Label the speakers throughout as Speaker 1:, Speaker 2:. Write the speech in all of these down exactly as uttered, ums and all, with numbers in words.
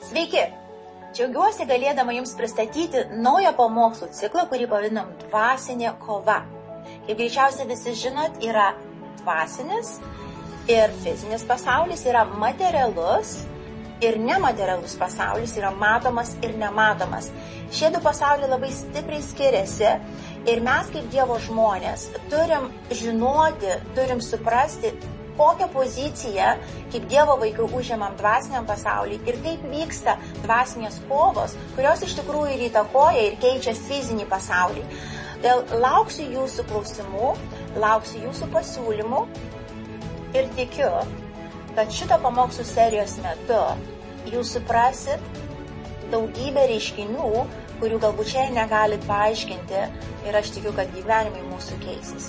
Speaker 1: Sveiki! Džiaugiuosi galėdama Jums pristatyti naują pamokslų ciklą, kurį pavadinam Dvasinė kova. Kaip greičiausiai visi žinot, yra dvasinis ir fizinis pasaulis, yra materialus ir nematerialus pasaulis, yra matomas ir nematomas. Šie du pasauliai labai stipriai skiriasi ir mes kaip Dievo žmonės turim žinoti, turim suprasti, kokią poziciją kaip Dievo vaikai užimam dvasiniam pasauliui ir kaip vyksta dvasinės kovos, kurios iš tikrųjų ir įtakoja ir keičia fizinį pasaulį. Dėl lauksiu jūsų klausimų, lauksiu jūsų pasiūlymų ir tikiu, kad šito pamokslų serijos metu jūs suprasit daugybę reiškinių, kurių galbūt šiandien negalit paaiškinti ir aš tikiu, kad gyvenimai mūsų keisis.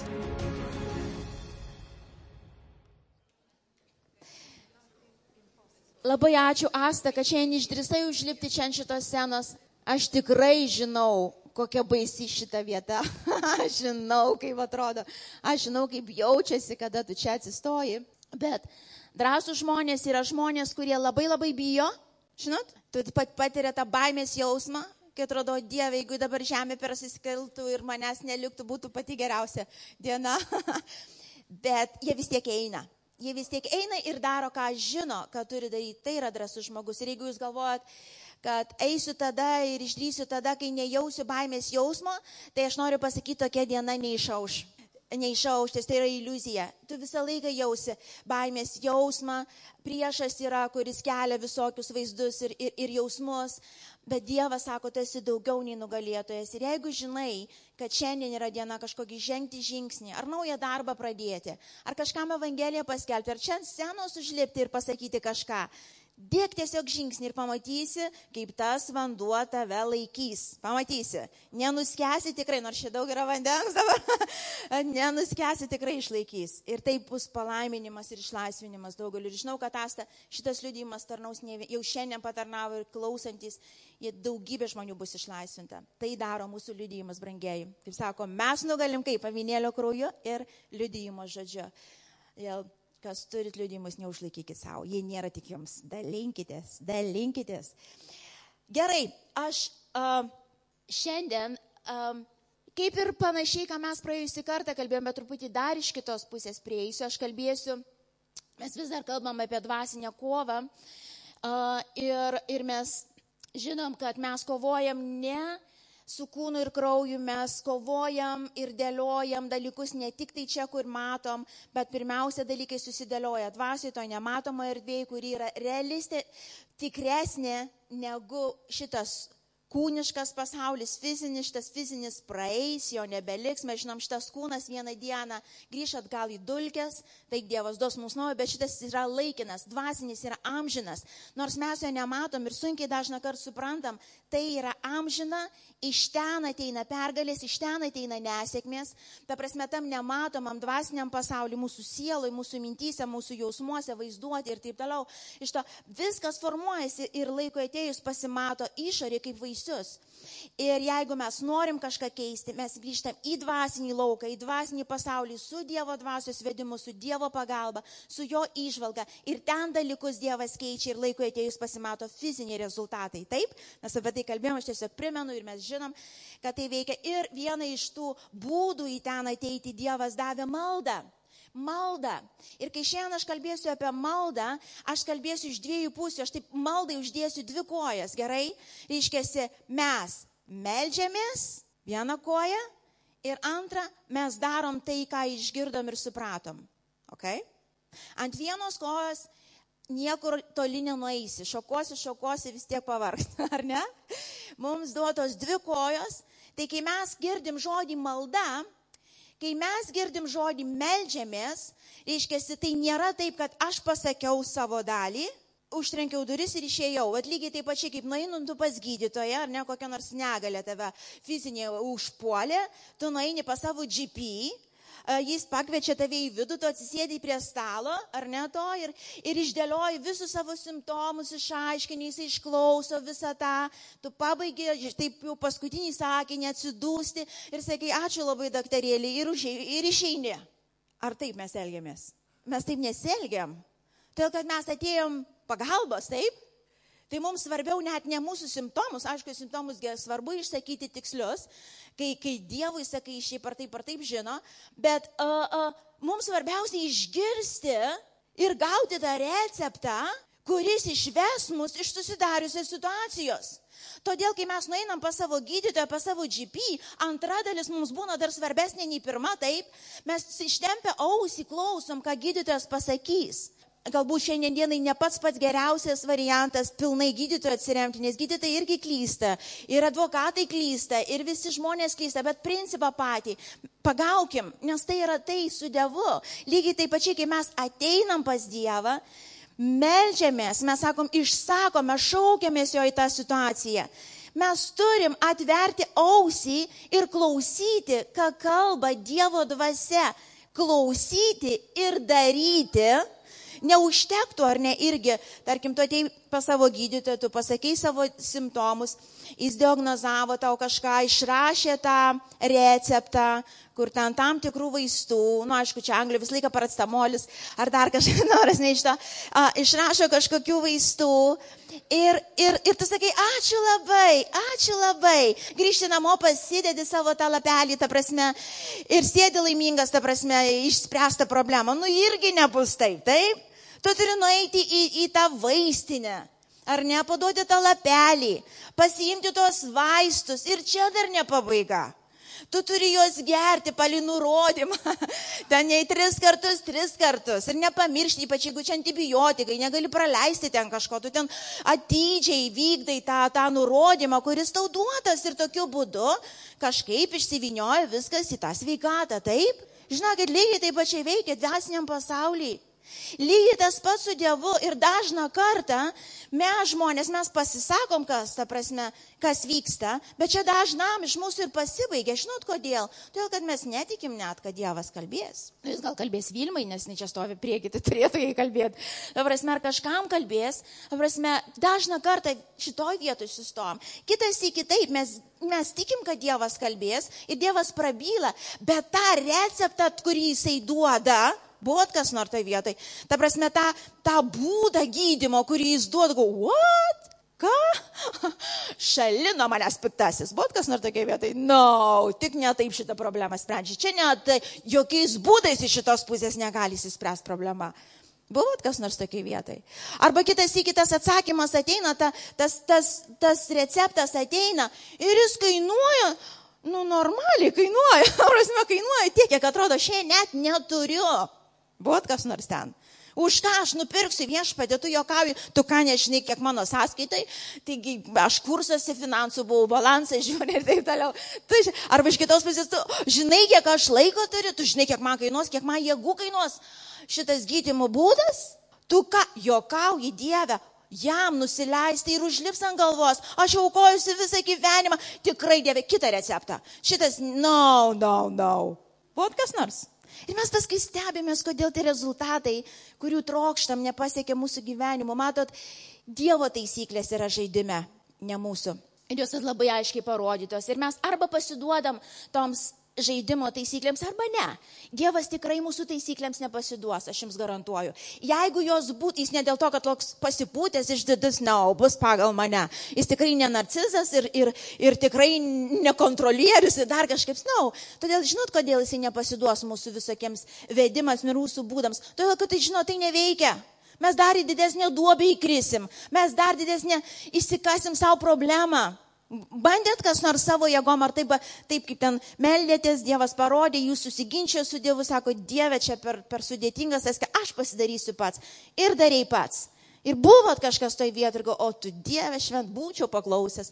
Speaker 2: Labai ačiū, Asta, kad šiandien išdrįsai užlipti čia ant šitos scenos. Aš tikrai žinau, kokia baisi šita vieta. Aš žinau, kaip atrodo. Aš žinau, kaip jaučiasi, kada tu čia atsistoji. Bet drąsūs žmonės yra žmonės, kurie labai labai bijo. Žinot, tu pat patiria tą baimės jausmą, kai atrodo, Dieve, jeigu dabar žemė persiskeltų ir manęs neliktų, būtų pati geriausia diena. Bet jie vis tiek eina. Jie vis tiek eina ir daro, ką žino, ką turi daryti. Tai yra drąsus žmogus. Ir jeigu jūs galvojat, kad eisiu tada ir išdrysiu tada, kai nejausiu baimės jausmo, tai aš noriu pasakyti, tokia diena neišauš. Neišauštės, tai yra iliuzija. Tu visą laiką jausi baimės jausmą, priešas yra, kuris kelia visokius vaizdus ir, ir, ir jausmus, bet Dievas sako, tu esi daugiau nei nugalėtojas. Ir jeigu žinai, kad šiandien yra diena kažkokį žengti žingsnį, ar naują darbą pradėti, ar kažkam evangeliją paskelbti, ar čia ant scenos užlipti ir pasakyti kažką, dėk tiesiog žingsnį ir pamatysi, kaip tas vanduo tave laikys. Pamatysi. Nenuskesi tikrai, nors čia daug yra vandens dabar, nenuskesi tikrai išlaikys. Ir taip bus palaiminimas ir išlaisvinimas daugeliu. Ir žinau, kad Asta, šitas liudijimas tarnaus ne, jau šiandien patarnavo ir klausantis, jie daugybė žmonių bus išlaisvinta. Tai daro mūsų liudijimas, brangieji. Kaip sako, mes nugalim kaip avinėlio krauju ir liudijimo žodžiu. Dėl kas turit liudijimus, neužlaikykit savo. Jie nėra tik jums. Dalinkitės, dalinkitės. Gerai, aš uh, šiandien, uh, kaip ir panašiai, ką mes praėjusį kartą kalbėjome, bet truputį dar iš kitos pusės prieisiu, aš kalbėsiu, mes vis dar kalbam apie dvasinę kovą uh, ir, ir mes žinom, kad mes kovojam ne su kūnu ir krauju, mes kovojam ir dėliojam dalykus ne tik tai čia, kur matom, bet pirmiausia dalykai susidėlioja dvasioje, to nematomo erdvėje, kuri yra realistė, tikresnė negu šitas kūniškas pasaulis, fizinis, šitas fizinis praeis, jo nebeliks, mes žinom, šitas kūnas vieną dieną grįš atgal į dulkes, tai Dievas duos mums naujo, bet šitas yra laikinas, dvasinis yra amžinas, nors mes jo nematom ir sunkiai dažną kartą suprantam, tai yra amžina, iš ten ateina pergalės, iš ten ateina nesėkmės, ta prasme tam nematomam dvasiniam pasauliu, mūsų sieloj, mūsų mintyse, mūsų jausmuose, vaizduoti ir taip toliau, iš to viskas formuojasi ir laiko atėjus pasimato išorė kaip vaisius. Ir jeigu mes norim kažką keisti, mes grįžtam į dvasinį lauką, į dvasinį pasaulį su Dievo dvasios vedimu, su Dievo pagalba, su jo įžvalga. Ir ten dalykus Dievas keičia ir laiko atėjus pasimato fiziniai rezultatai. Taip? Mes apie tai kalbėjome, aš tiesiog primenu ir mes žinom, kad tai veikia. Ir viena iš tų būdų į ten ateiti Dievas davė maldą. Malda. Ir kai šiandien aš kalbėsiu apie maldą, aš kalbėsiu iš dviejų pusių, aš taip maldai uždėsiu dvi kojas, gerai? Reiškiasi, mes meldžiamės vieną koją ir antrą, mes darom tai, ką išgirdom ir supratom. Okay? Ant vienos kojos niekur toli nenueisi, šokosi, šokosi, vis tiek pavargs, ar ne? Mums duotos dvi kojos, tai kai mes girdim žodį malda, kai mes girdim žodį meldžiamės, reiškiasi, tai nėra taip, kad aš pasakiau savo dalį, užtrenkiau duris ir išėjau. Vat lygiai taip pačiai, kaip nueinu tu pas gydytoją, ar ne, kokia nors negalė tave fizinė užpuolė, tu nueini pas savo G P, jis pakviečia tave į vidų, tu atsisėdai prie stalo, ar ne to, ir, ir išdėlioji visus savo simptomus, išaiškini, jis išklauso visą tą, tu pabaigi, taip jau paskutinį sakinį atsidūsti ir sakai, ačiū labai daktarėlį ir, ir išeini. Ar taip mes elgiamės? Mes taip nesielgiam. Todėl, kad mes atėjom pagalbos, taip? Tai mums svarbiau net ne mūsų simptomus, aišku, simptomus svarbu išsakyti tikslius, kai, kai Dievui sakai šiaip ar taip ar taip žino, bet uh, uh, mums svarbiausia išgirsti ir gauti tą receptą, kuris išves mus iš susidariusios situacijos. Todėl, kai mes nueinam pas savo gydytoją, pas savo G P, antra dalis mums būna dar svarbesnė nei pirma, taip, mes ištempę ausį klausom, ką gydytojas pasakys. Galbūt šiandienai ne pats pats geriausias variantas pilnai gydytojų atsiremti, nes gydytojai irgi klysta, ir advokatai klysta, ir visi žmonės klysta, bet principą patį pagaukim, nes tai yra tai su Dievu. Lygiai taip pačiai, kai mes ateinam pas Dievą, meldžiamės, mes sakom, išsakome, šaukiamės jo į tą situaciją. Mes turim atverti ausį ir klausyti, ką kalba Dievo dvasia. Klausyti ir daryti. Neužtektų, ar ne, irgi, tarkim, tu atėjai pas savo gydytoją, tu pasakei savo simptomus, jis diagnozavo tau kažką, išrašė tą receptą, kur ten tam tikrų vaistų, nu, aišku, čia Anglijoje visą laiką paracetamolius, ar dar kažkas noras neišto, išrašo kažkokių vaistų ir, ir, ir tu sakai, ačiū labai, ačiū labai, grįžti namo, pasidedi savo tą lapelį, ta prasme, ir sėdi laimingas, ta prasme, išspręsta problema, nu, irgi nebus taip, taip? Tu turi nueiti į, į tą vaistinę, ar ne, paduoti tą lapelį, pasiimti tos vaistus ir čia dar ne pabaiga. Tu turi juos gerti, palį nurodymą, ten nei tris kartus, tris kartus ir nepamiršti, ypač jeigu čia antibiotikai, negali praleisti ten kažko, tu ten atidžiai vykdai tą, tą nurodymą, kuris tau duotas ir tokiu būdu kažkaip išsivinioja viskas į tą sveikatą, taip? Žinokit, lygiai taip pačiai veikia dvasiniam pasaulyje. Lygiai tas pats su Dievu ir dažną kartą mes žmonės, mes pasisakom, kas, ta prasme, kas vyksta, bet čia dažnam iš mūsų ir pasibaigia. Žinot kodėl? Todėl, kad mes netikim net, kad Dievas kalbės. Jis gal kalbės Vilmai, nes ne čia stovi prieki, tai turėtų jai kalbėti. Ta prasme, ar kažkam kalbės, ta prasme, dažną kartą šitoj vietoj sustojom. Kitas į kitaip, mes, mes tikim, kad Dievas kalbės ir Dievas prabyla, bet tą receptą, kurį jisai duoda, buvot kas nors toj vietoj. Ta prasme, tą, tą būdą gydymo, kurį jis duoda, go, what? Ką? Šalino manęs piktasis. Buvot kas nors tokiai vietoj? No, tik ne taip šitą problemą sprendžia. Čia ne tai, jokiais būdais iš šitos pusės negali įsispręsti problema. Buvot kas nors tokiai vietoj? Arba kitas į kitas atsakymas ateina, ta, tas, tas, tas receptas ateina ir jis kainuoja, nu, normaliai kainuoja. Prasme, kainuoja tiek, kiek atrodo, šiandien net neturiu. Buvot kas nors ten. Už ką aš nupirksiu viešpatį, tu jokauji, tu ką nežinai, kiek mano sąskaitai, taigi aš kursuose finansų buvau, balansą žiūrė ir taip toliau. Tu, arba iš kitos pusės, tu žinai, kiek aš laiko turiu, tu žinai, kiek man kainuos, kiek man jėgų kainuos šitas gydymo būdas. Tu ką, jokauji Dieve, jam nusileisti ir užlips ant galvos. Aš aukojusi visą gyvenimą, tikrai Dieve, kitą receptą. Šitas, no, no, no. Buvot kas nors? Ir mes paskui stebėmės, kodėl tie rezultatai, kurių trokštam, nepasiekia mūsų gyvenimo. Matot, Dievo taisyklės yra žaidime, ne mūsų. Ir jos labai aiškiai parodytos. Ir mes arba pasiduodam toms žaidimo taisyklėms, arba ne. Dievas tikrai mūsų taisyklėms nepasiduos, aš jums garantuoju. Jeigu jos būtų, jis ne dėl to, kad toks pasipūtęs išdidus, ne, no, bus pagal mane. Jis tikrai ne narcizas ir, ir, ir tikrai ne kontrolierius ir dar kažkaip, ne. No. Todėl žinot, kodėl jis nepasiduos mūsų visokiems vedimas, mirūsų būdams. Todėl, kad tai, žinot, tai neveikia. Mes dar į didesnę duobę įkrisim. Mes dar didesnę įsikasim savo problemą. Bandėt kas nors savo jėgom, ar taip, taip kaip ten meldėtės, Dievas parodė, jūs susiginčio su Dievu, sako, Dieve, čia per, per sudėtingas, aš pasidarysiu pats. Ir darei pats. Ir buvot kažkas toj vietoj, ir go, o tu Dieve švent, būčiau paklausęs.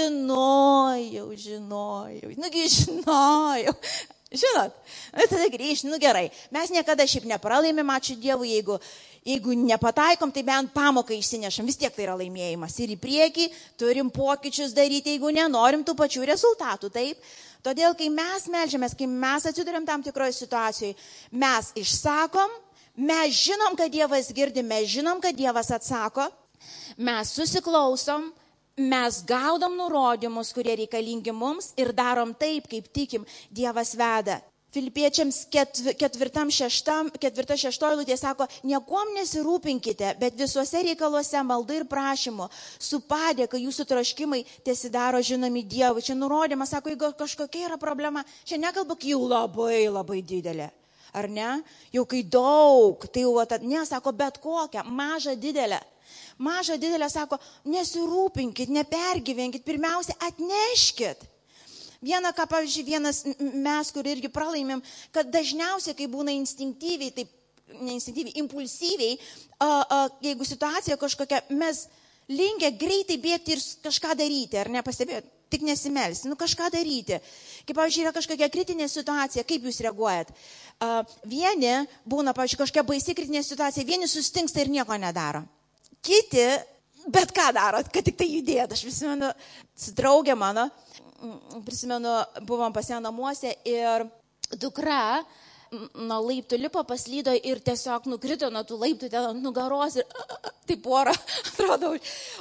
Speaker 2: Žinojau, žinojau, nugi žinojau. Žinot, tada grįžti, nu gerai. Mes niekada šiaip nepralaimėm, ačiū Dievui, jeigu, jeigu nepataikom, tai bent pamoką išsinešam, vis tiek tai yra laimėjimas. Ir į priekį turim pokyčius daryti, jeigu nenorim tų pačių rezultatų, taip? Todėl, kai mes meldžiamės, kai mes atsiduriam tam tikroje situacijoje, mes išsakom, mes žinom, kad Dievas girdi, mes žinom, kad Dievas atsako, mes susiklausom, mes gaudom nurodymus, kurie reikalingi mums ir darom taip, kaip tikim, Dievas veda. Filipiečiams ketvirtam šeštam, ketvirta šeštoji eilutė sako, niekuom nesirūpinkite, bet visuose reikaluose malda ir prašymu, su padėka jūsų troškimai tiesidaro žinomi Dievui. Čia nurodymas, sako, jeigu kažkokia yra problema, čia nekalba, kai jau labai, labai didelė. Ar ne? Jau kai daug, tai jau, ne, sako, bet kokią, mažą, didelę. Mažą, didelę, sako, nesirūpinkit, nepergyvenkit, pirmiausia, atneškit. Viena, ką, pavyzdžiui, vienas mes, kur irgi pralaimėm, kad dažniausiai, kai būna instinktyviai, taip, ne instinktyviai, impulsyviai, a, a, jeigu situacija kažkokia, mes linkę greitai bėgti ir kažką daryti, ar nepastebėjot, tik nesimelsti, nu kažką daryti. Kaip, pavyzdžiui, yra kažkokia kritinė situacija, kaip jūs reaguojat? A, vieni būna, pavyzdžiui, kažkokia baisi kritinė situacija, vieni sustingsta ir nieko nedaro. Kiti, bet ką daro, kad tik tai judėtų. Aš prisimenu, su draugė mano, prisimenu, buvom pas ją namuose ir dukra nuo laiptų lipo, paslydo ir tiesiog nukrito nuo tų laiptų ten ant nugaros ir tai porą, atrodo,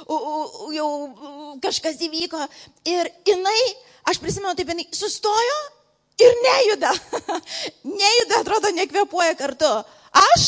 Speaker 2: jau kažkas įvyko. Ir jinai, aš prisimenu, taip jinai sustojo ir nejuda. Nejuda, atrodo, nekvėpuoja kartu. Aš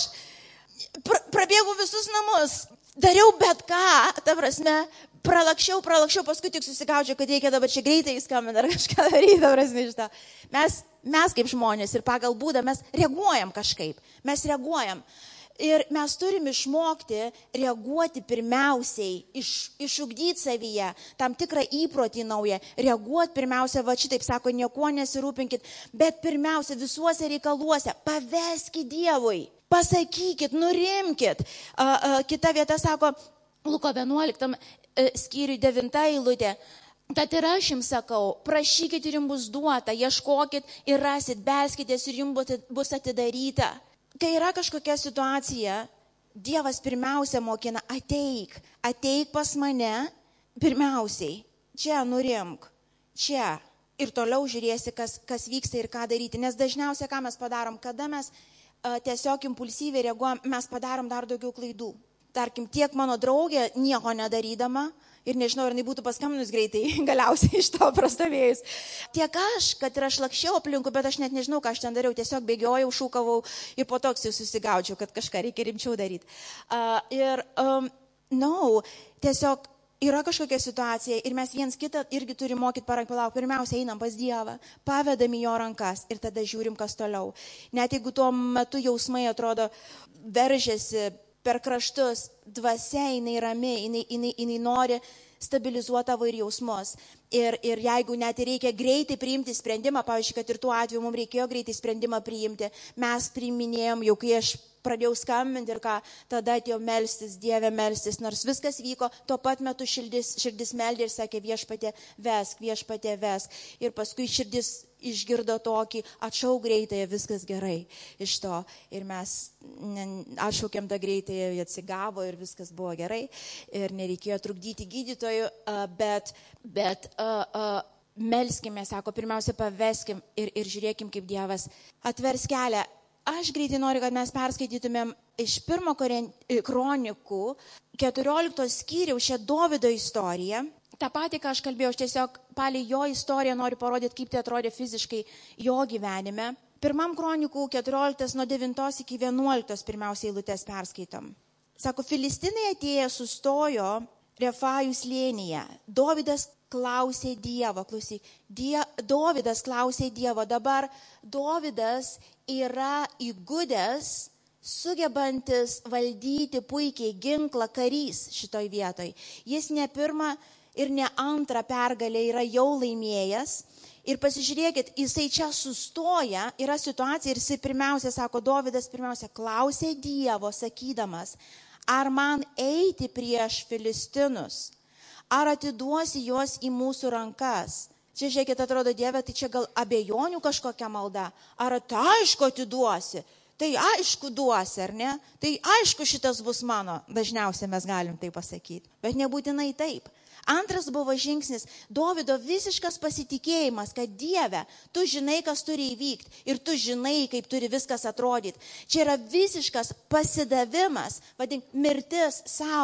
Speaker 2: prabėgau visus namus, dariau bet ką, ta prasme, pralakščiau, pralakščiau, paskui tik susigaudžiau, kad reikia dabar čia greitai įskambinti ar kažką daryti, ta prasme, šitą. Mes, mes kaip žmonės ir pagal būdą mes reaguojam kažkaip, mes reaguojam. Ir mes turim išmokti reaguoti pirmiausiai, iš, išugdyti savyje tam tikrą įprotį naują, reaguoti pirmiausia, va šitaip sako, niekuo nesirūpinkit, bet pirmiausia visuose reikaluose, paveskit Dievui, pasakykit, nurimkit. A, a, kita vieta sako, Luko vienuoliktam skyriui devinta eilutė. Tad ir aš jums sakau, prašykit ir jums bus duota, ieškokit ir rasit, belskitės ir jums bus atidaryta. Kai yra kažkokia situacija, Dievas pirmiausia mokina, ateik, ateik pas mane, pirmiausiai, čia nurimk, čia. Ir toliau žiūrėsi, kas, kas vyksta ir ką daryti. Nes dažniausiai, ką mes padarom, kada mes a, tiesiog impulsyviai reaguojam, mes padarom dar daugiau klaidų. Tarkim, tiek mano draugė nieko nedarydama ir nežinau, ar jinai būtų paskambinus greitai galiausiai iš to prastovėjus. Tiek aš, kad ir aš lakščiau aplinkui, bet aš net nežinau, ką aš ten dariau, tiesiog bėgiojau, šūkavau ir po toks jau susigaudžiau, kad kažką reikia rimčiau daryti. Uh, ir, um, no, tiesiog yra kažkokia situacija ir mes viens kitą irgi turim mokyti palauk. Pirmiausia, einam pas Dievą, pavedam į jo rankas ir tada žiūrim, kas toliau. Net jeigu tuo metu jausmai atrodo veržiasi per kraštus, dvasia, jinai rami, jinai, jinai, jinai nori stabilizuoti tavo ir jausmus. Ir, ir jeigu net reikia greitai priimti sprendimą, pavyzdžiui, kad ir tuo atveju mums reikėjo greitai sprendimą priimti, mes priiminėjom, jau kai aš pradėjau skambinti ir ką, tada atėjo melstis, Dieve melstis, nors viskas vyko, tuo pat metu širdis, širdis meldė ir sakė, Viešpatie vesk, Viešpatie vesk. Ir paskui širdis išgirdo tokį, atšauk greitai, viskas gerai iš to. Ir mes atšaukėm tą greitai, atsigavo ir viskas buvo gerai. Ir nereikėjo trukdyti gydytojų, bet, bet uh, uh, melskime, sako, pirmiausia paveskim ir, ir žiūrėkim, kaip Dievas atvers kelią. Aš greitai noriu, kad mes perskaitytumėm iš pirmo kronikų keturioliktos skyriaus šią Dovydo istoriją. Ta pati, ką aš kalbėjau, aš tiesiog palei jo istoriją noriu parodyti, kaip tai atrodė fiziškai jo gyvenime. Pirmam kronikų keturioliktas nuo devintos iki vienuoliktos pirmiausiai eilutės perskaitom. Sako, Filistinai atėję sustojo Refajų slėnyje. Dovydas klausė Dievo, klausyk, Die, Dovydas klausė Dievo. Dabar Dovydas yra įgudęs, sugebantis valdyti puikiai ginklą karys šitoj vietoj. Jis ne pirmą ir ne antrą pergalę yra jau laimėjęs. Ir pasižiūrėkit, jisai čia sustoja, yra situacija ir jisai pirmiausia, sako, Dovydas pirmiausia klausė Dievo, sakydamas, ar man eiti prieš Filistinus, ar atiduosi juos į mūsų rankas. Čia, žiūrėkit, atrodo, Dieve, tai čia gal abejonių kažkokia malda, ar tai aišku atiduosi, tai aišku duosi, ar ne? Tai aišku šitas bus mano, dažniausiai mes galim tai pasakyti, bet nebūtinai taip. Antras buvo žingsnis, Dovydo visiškas pasitikėjimas, kad Dieve, tu žinai, kas turi įvykti ir tu žinai, kaip turi viskas atrodyti. Čia yra visiškas pasidavimas, vadink, mirtis savo.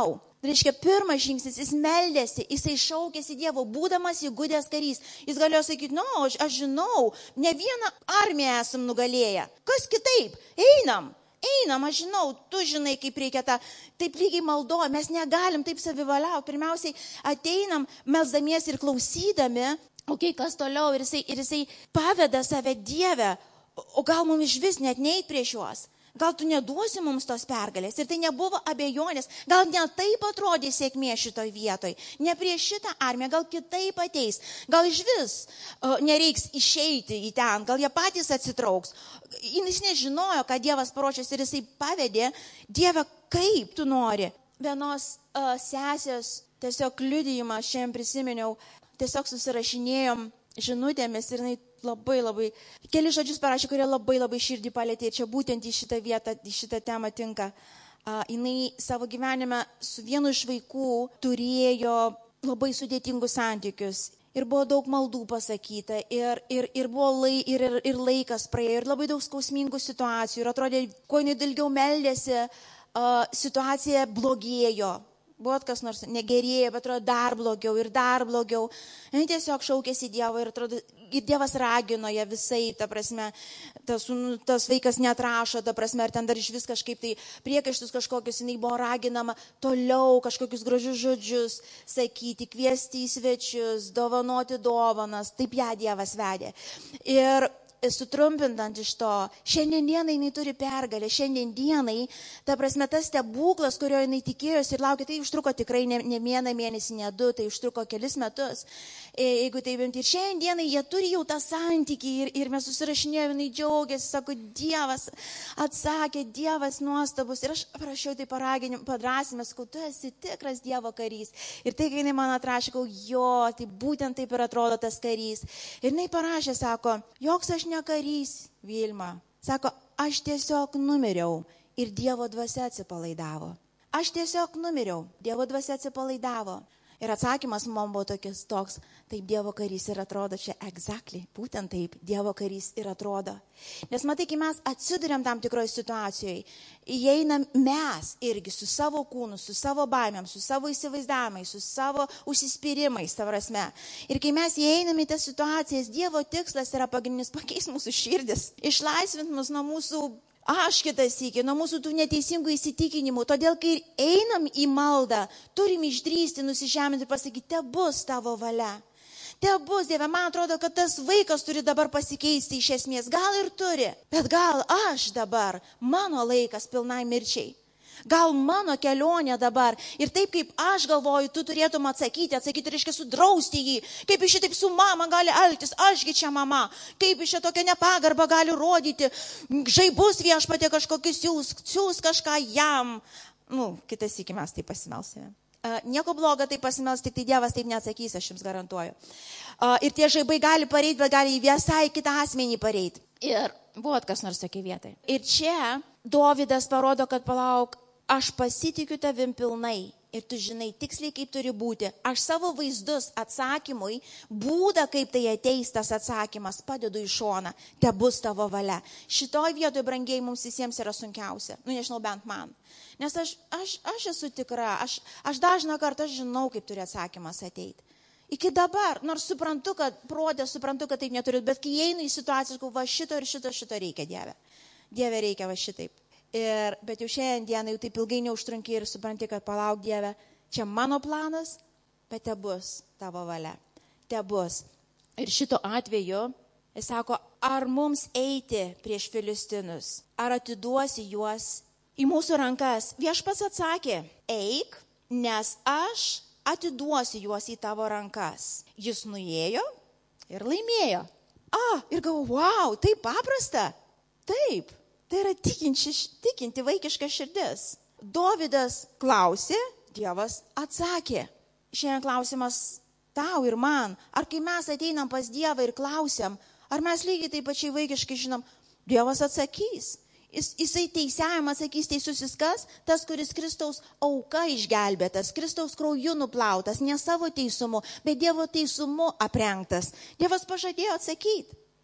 Speaker 2: Tai reiškia, pirmas žingsnis, jis meldėsi, jisai šaukėsi Dievo, būdamas įgudęs karys. Jis galėjo sakyti, no, aš, aš žinau, ne vieną armiją esam nugalėję. Kas kitaip? Einam, einam, aš žinau, tu žinai, kaip reikia tą. Taip lygiai maldoja, mes negalim taip savivaliauti. Pirmiausiai ateinam, melsdamiesi ir klausydami, okei, okay, kas toliau, ir jisai, ir jisai paveda save Dievę, o gal mums iš vis net neit prieš juos. Gal tu neduosi mums tos pergalės. Ir tai nebuvo abejonės. Gal ne taip atrodė sėkmė šitoj vietoj. Ne prieš šitą armiją, gal kitaip ateis. Gal iš vis uh, nereiks išeiti į ten. Gal jie patys atsitrauks. Jis nežinojo, ką Dievas paruošęs ir jisai pavedė. Dieve, kaip tu nori? Vienos uh, sesės tiesiog liudijimą šiandien prisiminiau. Tiesiog susirašinėjom žinutėmis ir jinai labai, labai, keli žodžius parašė, kurie labai, labai širdį palėtė. Ir čia būtent į šitą vietą, į šitą temą tinka. Uh, jinai savo gyvenime su vienu iš vaikų turėjo labai sudėtingus santykius. Ir buvo daug maldų pasakyta. Ir, ir, ir, buvo lai, ir, ir, ir laikas praėjo. Ir labai daug skausmingų situacijų. Ir atrodė, kuo jinai ilgiau meldėsi, uh, situacija blogėjo. Buvo kas nors negerėjo, bet atrodo dar blogiau ir dar blogiau. Jis tiesiog šaukėsi Dievo ir, atrodo, ir Dievas ragino ją visai, ta prasme, tas, tas vaikas neatrašo, ta prasme, ar ten dar iš vis kažkaip tai priekaištus kažkokius, jinai buvo raginama toliau kažkokius gražius žodžius sakyti, kviesti į svečius, dovanoti dovanas, taip ją Dievas vedė. Ir sutrumpintant iš to, šiandien dienai jinai turi pergalę, šiandien dienai, ta prasme, tas stebuklas, kurio jinai tikėjosi ir laukė, tai užtruko tikrai ne, ne vieną mėnesį, ne du, tai užtruko kelis metus. Jeigu taip, ir šiandien dienai jie turi jau tą santykį ir, ir mes susirašinėjome, jinai džiaugiasi, sako, Dievas atsakė, Dievas nuostabus. Ir aš prašiau tai paraginim, padrasimę, sakau, tu esi tikras Dievo karys. Ir tai, kai jinai man atrašė, sakau, jo, tai būtent taip ir atrodo tas karys. Ir jinai parašė, sako, joks aš ne karys, Vilma. Sako, aš tiesiog numiriau ir Dievo dvasia atsipalaidavo. Aš tiesiog numiriau, Dievo dvasia atsipalaidavo. Ir atsakymas man buvo tokis, toks, taip Dievo karys ir atrodo čia exactly, būtent taip Dievo karys ir atrodo. Nes matai, kai mes atsiduriam tam tikroje situacijoje, įeinam mes irgi su savo kūnu, su savo baimėm, su savo įsivaizdavimais, su savo užsispyrimais, ta prasme. Ir kai mes įeinam į tas situacijas, Dievo tikslas yra pagrindinis pakeisti mūsų širdis, išlaisvinti mus nuo mūsų aš kitas iki, nuo mūsų tų neteisingų įsitikinimų. Todėl, kai einam į maldą, turim išdrįsti, nusižeminti ir pasakyti, te bus tavo valia. Te bus, Dieve, man atrodo, kad tas vaikas turi dabar pasikeisti iš esmės. Gal ir turi, bet gal aš dabar, mano laikas pilnai mirčiai. Gal mano kelionė dabar ir taip, kaip aš galvoju, tu turėtum atsakyti, atsakyti reiškia sudrausti jį, kaip iš šitaip su mama gali elgtis, ašgi čia mama, kaip iš šitokią nepagarbą gali rodyti, žaibus viešpatė kažkokius siūs, siūs kažką jam. Nu, kitas iki mes taip pasimelsime. Uh, nieko blogo taip pasimels, tik tai Dievas taip neatsakys, aš jums garantuoju. Uh, ir tie žaibai gali pareiti, bet gali į visai kitą asmenį pareiti. Ir buvo kas nors tokia vietoje. Ir čia Dovydas parodo, kad palauk, aš pasitikiu tavim pilnai ir tu žinai tiksliai, kaip turi būti. Aš savo vaizdus atsakymui, būdą, kaip tai ateis tas atsakymas, padedu į šoną. Te bus tavo valia. Šitoj vietoje, brangiai, mums visiems yra sunkiausia. Nu, nežinau, bent man. Nes aš, aš, aš esu tikra, aš, aš dažną kartą žinau, kaip turi atsakymas ateiti. Iki dabar, nors suprantu, kad prodė, suprantu, kad taip neturiu, bet kai einu į situaciją, sakau, va šito ir šito, šito reikia, Dieve. Dieve reikia va šitaip. Ir, bet jau šiandien dieną jau taip ilgai neužtrunki ir supranti, kad palauk, Dieve, čia mano planas, bet te bus tavo valia. Te bus. Ir šito atveju, jis sako, ar mums eiti prieš Filistinus, ar atiduosi juos į mūsų rankas. Viešpats atsakė, eik, nes aš atiduosiu juos į tavo rankas. Jis nuėjo ir laimėjo. A, ir galvoju, wow, taip paprasta. Taip. Tai yra tikinti, tikinti vaikiška širdis. Dovydas klausė, Dievas atsakė. Šiandien klausimas tau ir man. Ar kai mes ateinam pas Dievą ir klausiam, ar mes lygiai taip pačiai vaikiškai žinom, Dievas atsakys. Jis, jisai teisiavimas sakys teisusis kas? Tas, kuris Kristaus auka išgelbėtas, Kristaus krauju nuplautas, ne savo teisumu, bet Dievo teisumu aprengtas. Dievas pažadėjo atsakyti.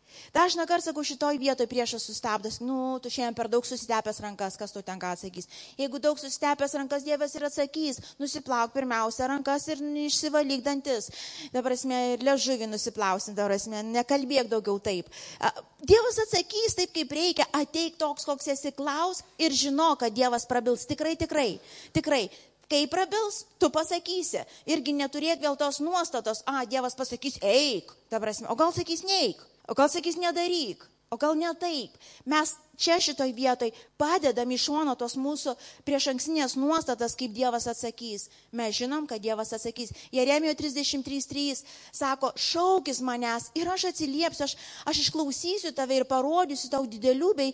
Speaker 2: Dažną kartą sakau, šitoj vietoj priešas sustabdas, nu, tu šiandien per daug susitepęs rankas, kas tu ten ką atsakys. Jeigu daug susitepęs rankas, Dievas ir atsakys, nusiplauk pirmiausia rankas ir išsivalyk dantis. Ta prasme, ir liežuvį nusiplausim, ta prasme, nekalbėk daugiau taip. Dievas atsakys taip, kaip reikia, ateik toks, koks esi, klaus ir žino, kad Dievas prabils. Tikrai, tikrai, tikrai. Kai prabils, tu pasakysi. Irgi neturėk vėl tos nuostatos, a, Dievas pasakys, eik, ta prasme, o gal sakys, neik. O gal sakys, nedaryk, o gal ne taip. Mes čia šitoj vietoj padedam iš šono tos mūsų priešankstinės nuostatas, kaip Dievas atsakys. Mes žinom, kad Dievas atsakys. Jeremijo trisdešimt trys trys sako, šaukis manęs ir aš atsiliepsiu, aš, aš išklausysiu tave ir parodysiu tau didelių bei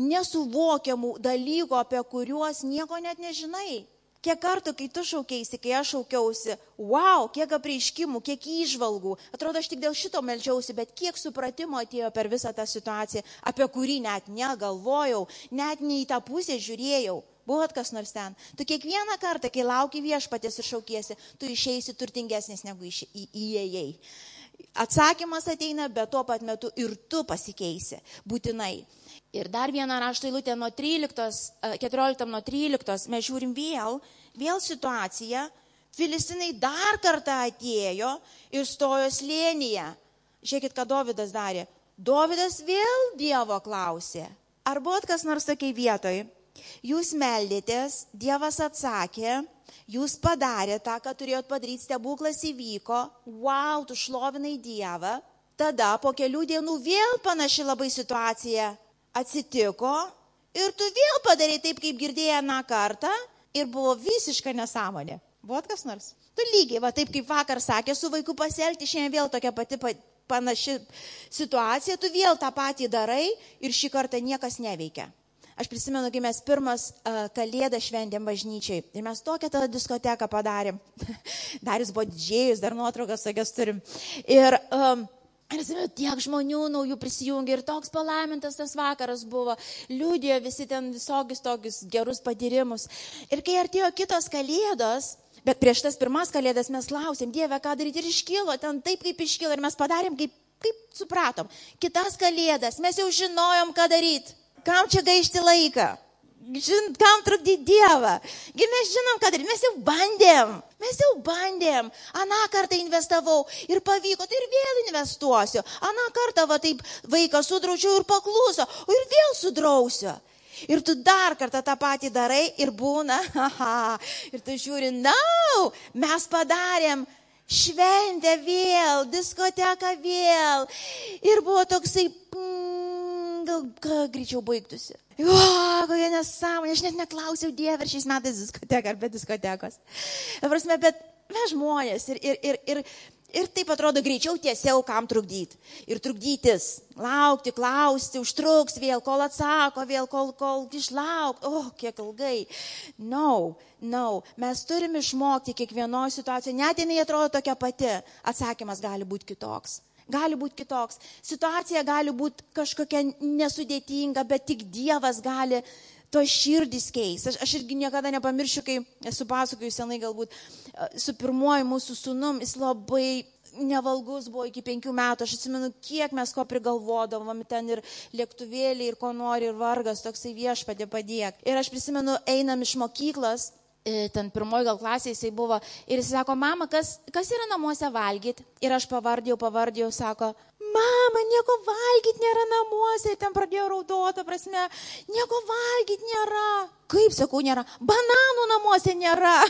Speaker 2: nesuvokiamų dalykų, apie kuriuos nieko net nežinai. Kiek kartų, kai tu šaukeisi, kai aš šaukiausi, wow, kiek apreiškimų, kiek įžvalgų. Atrodo, aš tik dėl šito melčiausi, bet kiek supratimo atėjo per visą tą situaciją, apie kurį net negalvojau, net ne į tą pusę žiūrėjau. Buvot kas nors ten. Tu kiekvieną kartą, kai lauki viešpatės ir šaukiesi, tu išeisi turtingesnis negu iš, į, įėjai. Atsakymas ateina, bet tuo pat metu ir tu pasikeisi. Būtinai. Ir dar vieną rašto eilutę nuo tryliktos, keturioliktos nuo tryliktos mes žiūrim vėl, vėl situaciją. Filistinai dar kartą atėjo ir stojo slėnyje. Žiūrėkit, ką Dovydas darė. Dovydas vėl Dievo klausė. Ar buvot kas nors tokiai vietoj? Jūs meldėtės, Dievas atsakė, jūs padarė tą, ką turėjot padaryti, stebuklas įvyko, wow, tu šlovinai Dievą. Tada po kelių dienų vėl panaši labai situacija atsitiko ir tu vėl padarai taip, kaip girdėjai aną kartą ir buvo visiška nesąmonė. Buvot kas nors? Tu lygiai, va taip kaip vakar sakė, su vaiku pasielgti, šiandien vėl tokia pati panaši situacija, tu vėl tą patį darai ir šį kartą niekas neveikia. Aš prisimenu, kai mes pirmas uh, kalėdą šventėm bažnyčiai ir mes tokią tada diskoteką padarėm. Darius buvo didžėjus, dar nuotraukas tokias turim. Ir... Um, Ir tiek žmonių naujų prisijungė ir toks palaimintas tas vakaras buvo, liudijo visi ten visokius tokius gerus patyrimus. Ir kai artėjo kitos kalėdos, bet prieš tas pirmas kalėdas mes klausėm, Dieve, ką daryti ir iškilo, ten taip kaip iškilo ir mes padarėm, kaip, kaip supratom. Kitas kalėdas mes jau žinojom, ką daryti, kam čia gaišti laiką. Žin, kam trukdyti Dievą? Gi mes žinom, ką daryti, mes jau bandėm, mes jau bandėm, aną kartą investavau ir pavyko, tai ir vėl investuosiu, aną kartą va taip vaiką sudraučiau ir pakluso, o ir vėl sudrausiu. Ir tu dar kartą tą patį darai ir būna, haha, ir tu žiūri, no, mes padarėm šventę vėl, diskoteką vėl ir buvo toksai, mm, gal, gal greičiau baigtųsi. O, kokia nesąmonė, aš net neklausiau Dievą, ar šiais metais diskoteka, ar be diskotekos. Prasme, bet mes žmonės ir, ir, ir, ir, ir taip atrodo greičiau tiesiau, kam trukdyti. Ir trukdytis, laukti, klausti, užtruks vėl, kol atsako, vėl, kol, kol išlauk, o, oh, kiek ilgai. No, no, mes turime išmokti kiekvienoje situacijoje, net jinai atrodo tokia pati, atsakymas gali būti kitoks. Gali būti kitoks. Situacija gali būti kažkokia nesudėtinga, bet tik Dievas gali to širdis keis. Aš, aš irgi niekada nepamiršiu, kai esu pasakoju senai galbūt, su pirmuoju mūsų sūnum, jis labai nevalgus buvo iki penkių metų. Aš atsimenu, kiek mes ko prigalvodavom, ten ir lėktuvėlį, ir ko nori, ir vargas, toksai Viešpatie padėk. Ir aš prisimenu, einam iš mokyklos, ten pirmoji gal klasė jisai buvo, ir jis sako, mama, kas, kas yra namuose valgyti? Ir aš pavardėjau, pavardėjau, sako, mama, nieko valgyti nėra namuose, ir ten pradėjo raudoti, prasme, nieko valgyti nėra. Kaip, sakau, nėra? Bananų namuose nėra.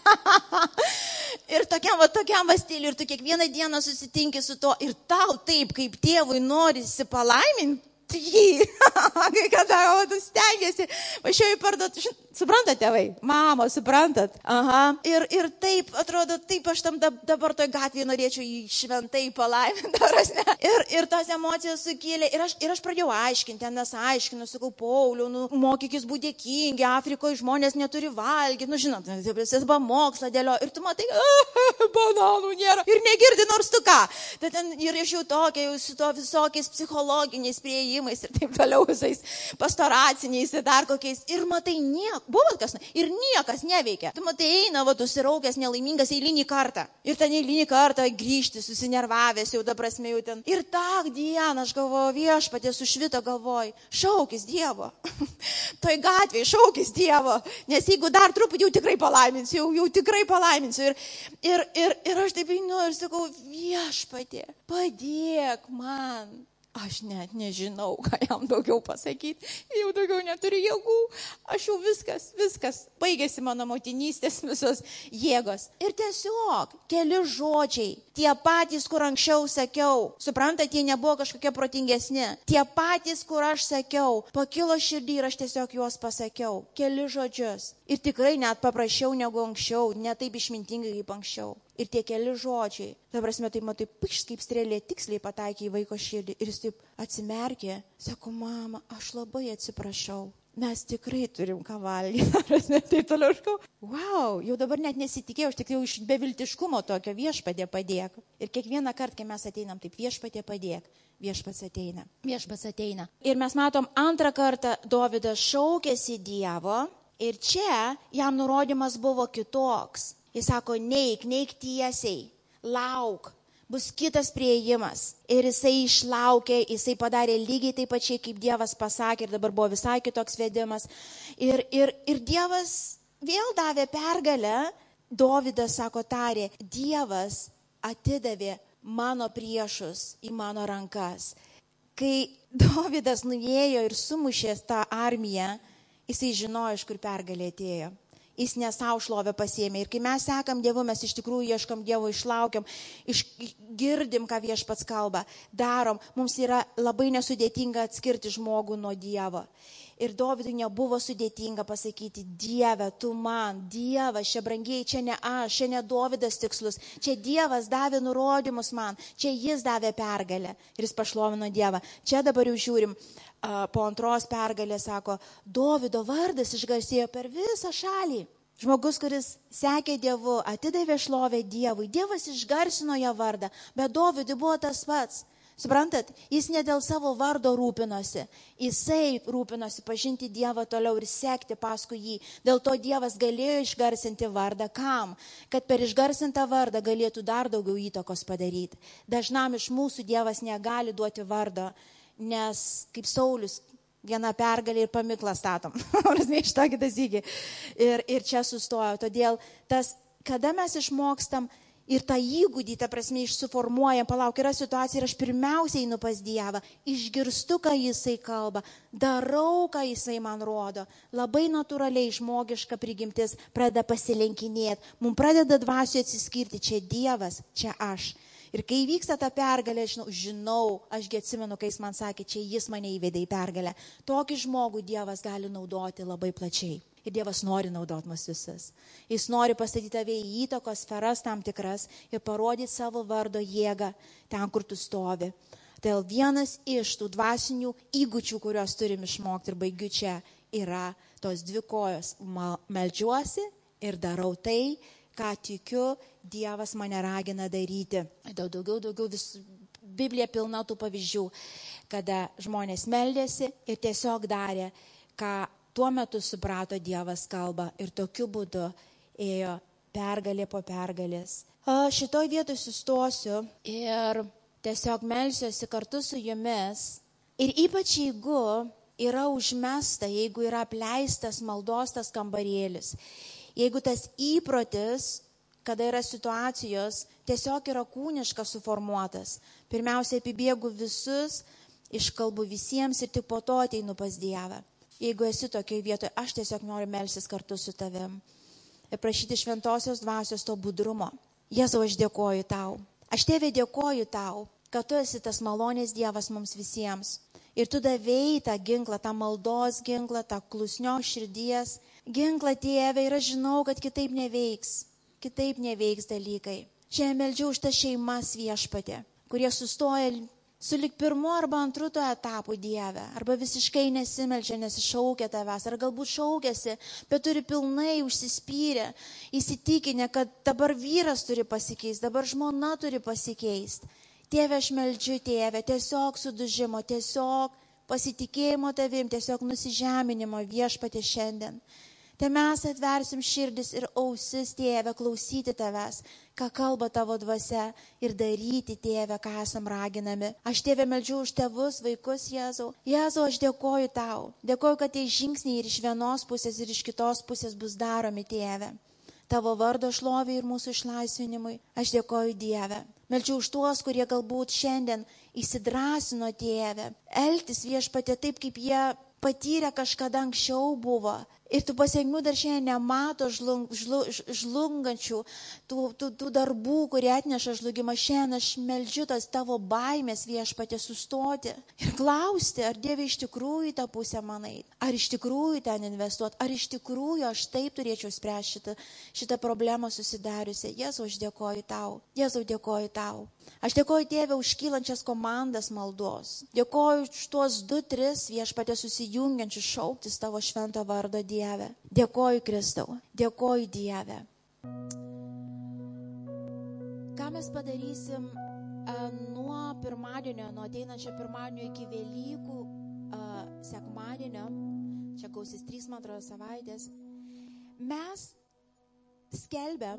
Speaker 2: Ir tokiam, va, tokiam va stiliui, ir tu kiekvieną dieną susitinki su to, ir tau taip, kaip tėvui norisi palaiminti, jį, kai kada, o tu stengiasi, važiuoju parduot, suprantat, tėvai, mama, suprantat, aha, ir, ir taip, atrodo, taip aš tam dabar toj gatvėje norėčiau jį šventai palaiminti, ir, ir tos emocijos sukėlė, ir aš, ir aš pradėjau aiškinti, ten nes aiškinu, sakau, Pauliau, nu, mokykis būti dėkingi, Afrikoje žmonės neturi valgyti, nu, žinot, jis buvo mokslą dėlio, ir tu matai, bananų nėra, ir negirdi nors tu ką, tai ten ir aš jau tokia, jau su to visokiais psichologiniais prieėjimais, įspėjimais ir taip toliau visais pastoraciniais ir dar kokiais. Ir matai, niek, buvo kas, ir niekas neveikia. Tu matai, eina, va, tu siraukęs nelaimingas eilinį kartą. Ir ten eilinį kartą grįžti, susinervavęs jau, da prasme, jau ten. Ir tak dieną, aš galvoju, viešpatie, sušvito galvoj, šaukis Dievo. Toj gatvėje šaukis Dievo. Nes jeigu dar truputį jau tikrai palaiminsiu, jau, jau tikrai palaiminsiu. Ir, ir, ir, ir aš taip einu ir sakau, viešpatie, padėk man. Aš net nežinau, ką jam daugiau pasakyti. Jau daugiau neturiu jėgų. Aš jau viskas, viskas. Baigėsi mano motinystės visos jėgos. Ir tiesiog keli žodžiai. Tie patys, kur anksčiau sakiau. Suprantat, jie nebuvo kažkokie protingesni. Tie patys, kur aš sakiau. Pakilo širdį ir aš tiesiog juos pasakiau. Keli žodžius. Ir tikrai net paprasčiau negu anksčiau. Ne taip išmintingai kaip anksčiau. Ir tie keli žodžiai, ta prasme, tai matai, piš, kaip strėlė tiksliai pataikė į vaiko širdį. Ir jis taip atsimerkė, sako, mama, aš labai atsiprašau, mes tikrai turim ką valgyti. Taip toliau aš kau, wow, jau dabar net nesitikėjau, aš tik jau iš beviltiškumo tokio viešpatie padėk. Ir kiekvieną kartą, kai mes ateinam, taip viešpatie padėk, viešpats ateina, viešpats ateina. Ir mes matom, antrą kartą Dovydas šaukėsi Dievo ir čia jam nurodymas buvo kitoks. Jis sako, neik, neik tiesiai, lauk, bus kitas priėjimas. Ir jisai išlaukė, jisai padarė lygiai taip pačiai, kaip Dievas pasakė, ir dabar buvo visai kitoks vedimas. Ir, ir, ir Dievas vėl davė pergalę. Dovydas, sako, tarė, Dievas atidavė mano priešus į mano rankas. Kai Dovydas nuėjo ir sumušė tą armiją, jisai žinojo, iš kur pergalė atėjo. Jis ne savo šlovę pasiėmė. Ir kai mes sekam Dievu, mes iš tikrųjų ieškam Dievo, išlaukiam, iš, girdim, ką viešpats kalba, darom. Mums yra labai nesudėtinga atskirti žmogų nuo Dievo. Ir Dovydui nebuvo sudėtinga pasakyti, Dieve, tu man, Dievas, čia brangiai, čia ne aš, čia ne Dovydas tikslus, čia Dievas davė nurodymus man, čia jis davė pergalę. Ir jis pašlovino Dievą. Čia dabar jau žiūrim, po antros pergalės, sako, Dovydo vardas išgarsėjo per visą šalį. Žmogus, kuris sekė Dievu, atidavė šlovę Dievui. Dievas išgarsino jo vardą, bet Dovydui buvo tas pats. Suprantat, jis ne dėl savo vardo rūpinosi. Jisai rūpinosi pažinti Dievą toliau ir sekti paskui jį. Dėl to Dievas galėjo išgarsinti vardą. Kam? Kad per išgarsintą vardą galėtų dar daugiau įtakos padaryti. Dažnam iš mūsų Dievas negali duoti vardo. Nes kaip Saulius, viena pergalė ir pamiklą statom. Iš to kitą sykį. Ir, ir čia sustojo. Todėl tas, kada mes išmokstam ir tą įgūdį, ta prasme, išsuformuojam, palauk, yra situacija ir aš pirmiausiai einu pas Dievą, išgirstu, ką jisai kalba, darau, ką jisai man rodo. Labai natūraliai žmogiška prigimtis pradeda pasilenkinėti. Mums pradeda dvasioje atsiskirti, čia Dievas, čia aš. Ir kai vyksta ta pergalė, žinau, žinau, ašgi atsimenu, kai jis man sakė, čia jis mane įvedė į pergalę. Tokį žmogų Dievas gali naudoti labai plačiai. Ir Dievas nori naudoti mus visus. Jis nori pastatyti tave į įtakos sferas tam tikras ir parodyti savo vardo jėgą ten, kur tu stovi. Tai vienas iš tų dvasinių įgūdžių, kuriuos turim išmokti ir baigiu čia, yra tos dvi kojos. Meldžiuosi ir darau tai, ką tikiu, Dievas mane ragina daryti. Daug daugiau, daugiau vis, Biblija pilna tų pavyzdžių, kada žmonės meldėsi ir tiesiog darė, ką tuo metu suprato Dievas kalba ir tokiu būdu ėjo pergalė po pergalės. Šitoj vietoj sustosiu ir tiesiog melsiuosi kartu su jumis. Ir ypač jeigu yra užmesta, jeigu yra apleistas maldos tas kambarėlis, jeigu tas įprotis, kada yra situacijos, tiesiog yra kūniškas suformuotas. Pirmiausia, apibėgu visus, iškalbu visiems ir tik po to ateinu pas Dievą. Jeigu esi tokioj vietoje, aš tiesiog noriu melsis kartu su tavim ir prašyti šventosios dvasios to budrumo. Jėzau, aš dėkoju tau. Aš Tėve dėkoju tau, kad tu esi tas malonės Dievas mums visiems. Ir tu davėjai tą ginklą, tą maldos ginklą, tą klusnio širdies ginklą, Tėve, ir aš žinau, kad kitaip neveiks. Kitaip neveiks dalykai. Šiandien meldžiu už tas šeimas, Viešpatie, kurie sustoja sulik pirmu arba antru to etapu, Dieve, arba visiškai nesimeldžia, nesišaukia tavęs, ar galbūt šaukėsi, bet turi pilnai užsispyrę, įsitikinę, kad dabar vyras turi pasikeisti, dabar žmona turi pasikeisti. Tėve, aš meldžiu, Tėve, tiesiog sudužimo, tiesiog pasitikėjimo tavim, tiesiog nusižeminimo Viešpatie šiandien. Tai mes atversim širdis ir ausis, Tėve, klausyti tavęs, ką kalba tavo dvasia ir daryti, Tėve, ką esam raginami. Aš, Tėve, meldžiu už tėvus, vaikus, Jėzau. Jėzau, aš dėkoju tau. Dėkoju, kad tie žingsniai ir iš vienos pusės, ir iš kitos pusės bus daromi, Tėve. Tavo vardo šlovė ir mūsų išlaisvinimui. Aš dėkoju, Dieve. Meldžiu už tuos, kurie galbūt šiandien įsidrasino, Tėve, elgtis Viešpatie taip, kaip jie patyrę kažkada anksčiau buvo. Ir tų pasiekmių dar šiandien nemato žlung, žlu, žlungančių, tų, tų, tų darbų, kurie atneša žlugimą. Šiandien aš meldžiu tas tavo baimės, Viešpatie, sustoti ir klausti, ar Dieve iš tikrųjų tą pusę manai, ar iš tikrųjų ten investuoti, ar iš tikrųjų aš taip turėčiau spręsti šitą, šitą problemą susidariusią. Jėzau, aš dėkoju tau. Jėzau, dėkoju tau. Aš dėkoju, Tėve, už kylančias komandas maldos. Dėkoju už tuos du, tris, Viešpatie, susijungiančius šauktis tavo švento vardo, Dieve. Dėkoju, Kristau. Dėkoju, Dieve. Ką mes padarysim a, nuo pirmadienio, nuo ateinančio pirmadienio iki Velykų a, sekmadienio, čia gausis trys, man atrodo, savaitės, mes skelbiam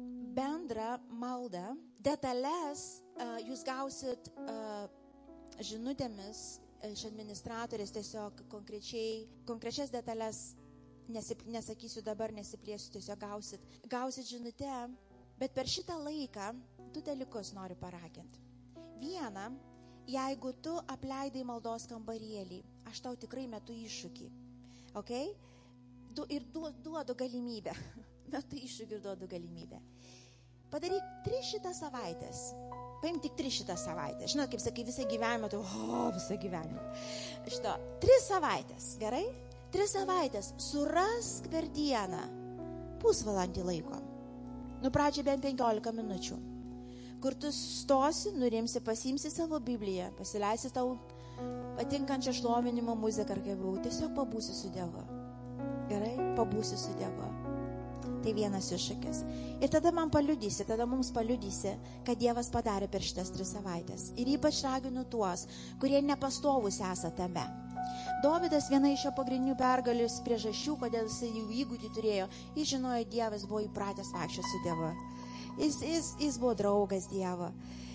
Speaker 2: bendrą maldą. Detalės uh, jūs gausit uh, žinutėmis iš administratorės, tiesiog konkrečiai, konkrečias detalės nesip, nesakysiu dabar, nesiplėsiu, tiesiog gausit. Gausit žinutę, bet per šitą laiką du dalykus noriu paraginti. Viena, jeigu tu apleidai maldos kambarėlį, aš tau tikrai metu iššūkį. Okay? Du, ir du, duodu galimybę. Metu iššūkį ir duodu galimybę. Padaryk tris šitas savaitės. Paim tik tris šitas savaitės. Žinot, kaip sakai, visą gyvenimą, tu, o, visą gyvenimą. Šito, tris savaitės, gerai? Tris savaitės. Surask per dieną pusvalandį laiko. Nu, pradžiai bent penkiolika minučių. Kur tu stosi, nurimsi, pasiimsi savo Bibliją, pasileisi tau patinkančią šlovinimo muziką, ar kaip buvau. Tiesiog pabūsi su Dievu. Gerai? Pabūsi su Dievu. Tai vienas iššūkis. Ir tada man paliudysi, tada mums paliudysi, kad Dievas padarė per šitas tris savaitės. Ir ypač raginu tuos, kurie nepastovus esate tame. Dovydas viena iš jo pagrindinių pergalės priežasčių, kodėl jis jų įgūdį turėjo, jis žinojo, Dievas buvo įpratęs vaikščioti su Dievu. Jis, jis, jis buvo draugas Dievo.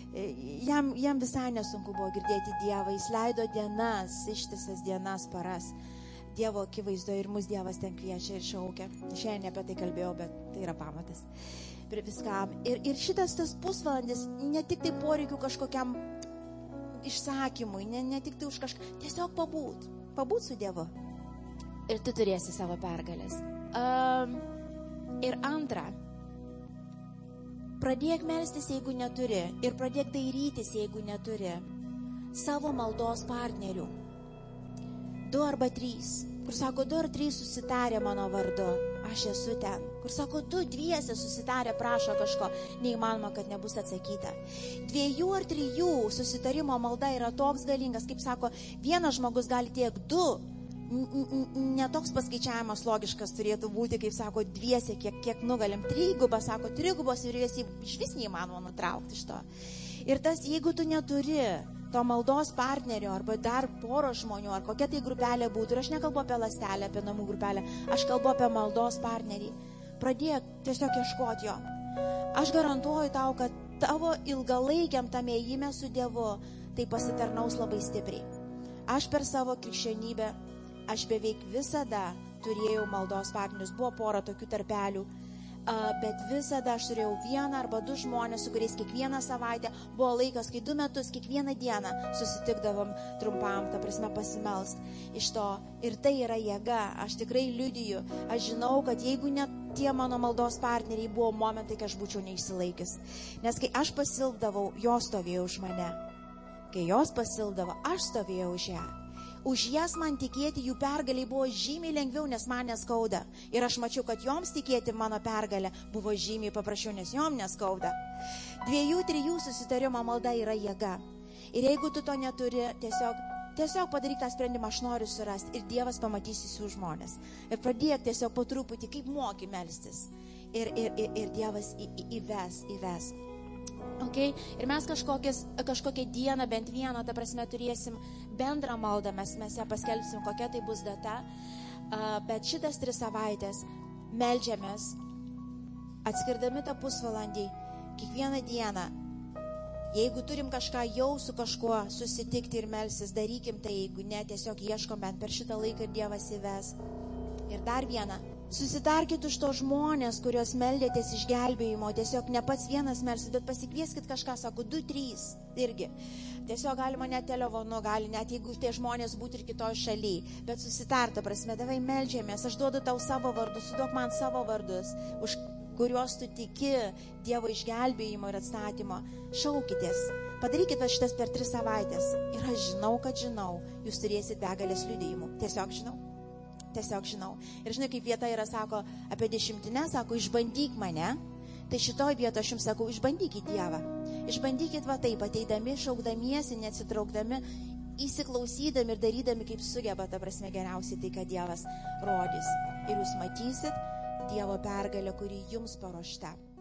Speaker 2: Jam, jam visai nesunku buvo girdėti Dievą. Jis leido dienas, ištisas dienas, paras Dievo akivaizdo ir mus Dievas ten kviečia ir šaukia. Šiandien apie tai kalbėjau, bet tai yra pamatas prie viskam. Ir, ir šitas tas pusvalandis ne tik tai poreikių kažkokiam išsakymui, ne, ne tik tai už kažką, tiesiog pabūt, pabūt su Dievu. Ir tu turėsi savo pergalės. Um, ir antra, pradėk melstis, jeigu neturi, ir pradėk dairytis, jeigu neturi savo maldos partnerių. Du arba trys, kur sako, du ar trys susitarė mano vardu, aš esu ten. Kur sako, du dviese susitarė, prašo kažko, neįmanoma, kad nebus atsakyta. Dviejų ar trijų susitarimo malda yra toks galingas, kaip sako, vienas žmogus gali tiek, du, netoks paskaičiavimas logiškas turėtų būti, kaip sako, dviese, kiek, kiek nugalim. Trygubas, sako, trygubos ir vis, iš vis neįmanoma nutraukti iš to. Ir tas, jeigu tu neturi to maldos partnerio arba dar poro žmonių, ar kokia tai grupelė būtų, ir aš nekalbu apie lastelę, apie namų grupelę, aš kalbu apie maldos partnerį. Pradėk tiesiog ieškoti jo. Aš garantuoju tau, kad tavo ilgalaikiam tam ėjime su Dievu tai pasitarnaus labai stipriai. Aš per savo krikščionybę, aš beveik visada turėjau maldos partnerius, buvo pora tokių tarpelių, Uh, bet visada aš turėjau vieną arba du žmonės, su kuriais kiekvieną savaitę buvo laikas, kai du metus kiekvieną dieną susitikdavom trumpam, ta prasme pasimelst iš to. Ir tai yra jėga, aš tikrai liudiju, aš žinau, kad jeigu net tie mano maldos partneriai buvo momentai, kai aš būčiau neišsilaikęs. Nes kai aš pasilgdavau, jos stovėjo už mane. Kai jos pasilgdavo, aš stovėjau už ją. Už jas man tikėti jų pergaliai buvo žymiai lengviau, nes man neskauda. Ir aš mačiau, kad joms tikėti mano pergalę buvo žymiai paprasčiau, nes jom neskauda. Dviejų, trijų susitarimo malda yra jėga. Ir jeigu tu to neturi, tiesiog, tiesiog padaryk tą sprendimą, aš noriu surasti. Ir Dievas pamatys jūsų žmonės. Ir pradėk tiesiog po truputį, kaip moki melstis. Ir, ir, ir, ir Dievas į, į, įves, įves. Okay? Ir mes kažkokią dieną, bent vieną, ta prasme, turėsim bendrą maldą, mes, mes ją paskelbsim, kokia tai bus data, uh, bet šitas tris savaitės meldžiamės, atskirdami tą pusvalandį, kiekvieną dieną. Jeigu turim kažką jau su kažkuo susitikti ir melsis, darykim tai, jeigu ne, tiesiog ieškom bent per šitą laiką ir Dievas įves. Ir dar vieną. Susitarkit už to žmonės, kurios meldėtės išgelbėjimo, tiesiog ne pats vienas melsis, bet pasikvieskit kažką, sako, du, trys, irgi. Tiesiog galima net telefonu, gali net jeigu tie žmonės būtų ir kitoj šalyje, bet susitarta, prasme, davai meldžiamės, aš duodu tau savo vardus, suduok man savo vardus, už kuriuos tu tiki Dievo išgelbėjimo ir atstatymo. Šaukitės, padarykit va šitas per tris savaitės. Ir aš žinau, kad žinau, jūs turėsit begalės liudijimų. Tiesiog žinau. Tiesiog žinau. Ir žinai, kaip vieta yra, sako, apie dešimtinę, sako, išbandyk mane. Tai šitoj vietoje aš jums sakau, išbandykit Dievą. Išbandykit va taip, ateidami, šaukdamiesi, neatsitraukdami, įsiklausydami ir darydami, kaip sugeba, ta prasme, geriausiai tai, kad Dievas rodys. Ir jūs matysit Dievo pergalę, kuri jums paruošta.